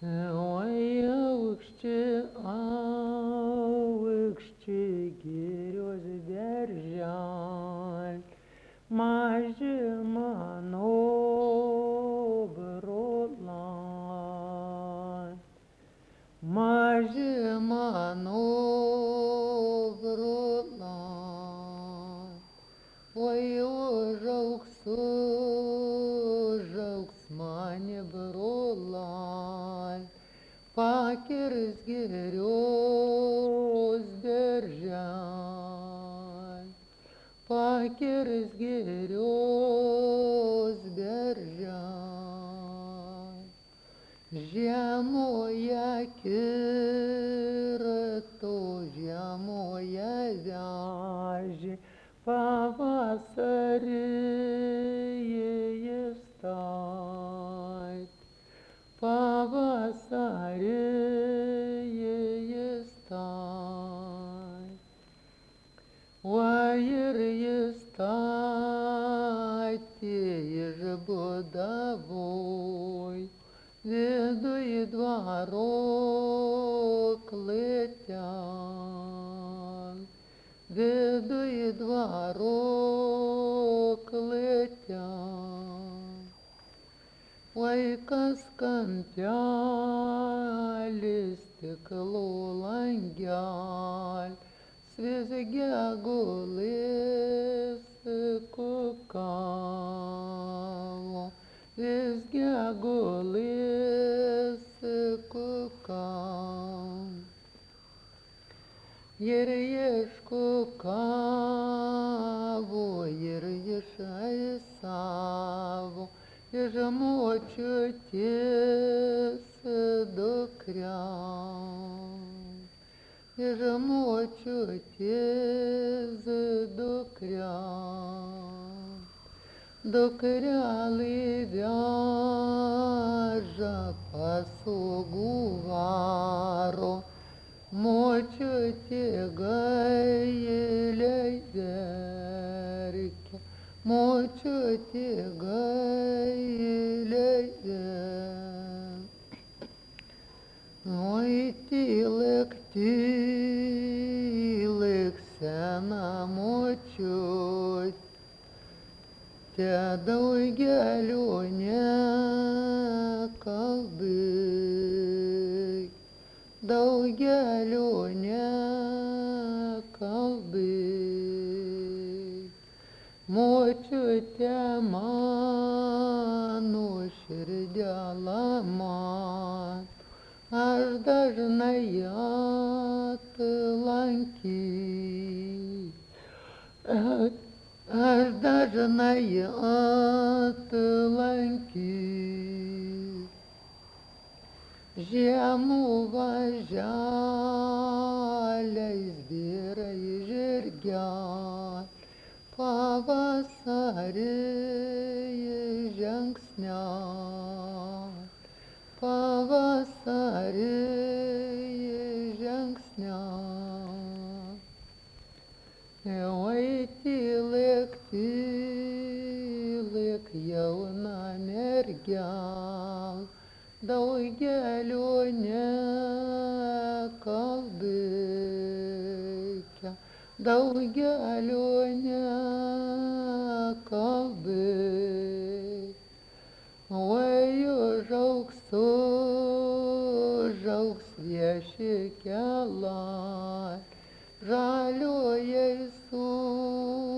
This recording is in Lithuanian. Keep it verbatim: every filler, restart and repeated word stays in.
Oi, aukšti, aukšti girios beržel, maži mano brolai, maži mano brolai, oi užaugs, užaugs mane brolai, pakirs girios beržel, pakirs girios beržel. Žiemoje kirto, žiemoje vežė, pavasarį jis tait, pavasarį jis tait. O ir jis taitė iš būdavoj, viduj dvaro klėtel, viduj dvaro klėtel. Vaikas kampelis, stiklo langel, svizgė gulės kukavo, svizgė gulės kukavo. Ir ieškukavo, ir išaisavo, iš močiutės dukra, iš močiutės dukra. Dukrelė veža pasugų varo, močiutė gailiai verkia, močiutė gailiai verkia. Oi tylėk, tylėk sena močiutė, te daugelio nekalbėk, daugelio nekalbėk. Močiute mano širdelė man, aš dažnai atlankyt, aš dažnai atlankyt. Žiemų važeliais vyrai žirgeliai, pavasarį žingsniai, pavasarį žingsniai. Oi tylėk, tylėk jauna mergel, daugelio nekalbėk, daugelio nekalbėk. Oi užaugs, užaugs vieši kelai, žaliojais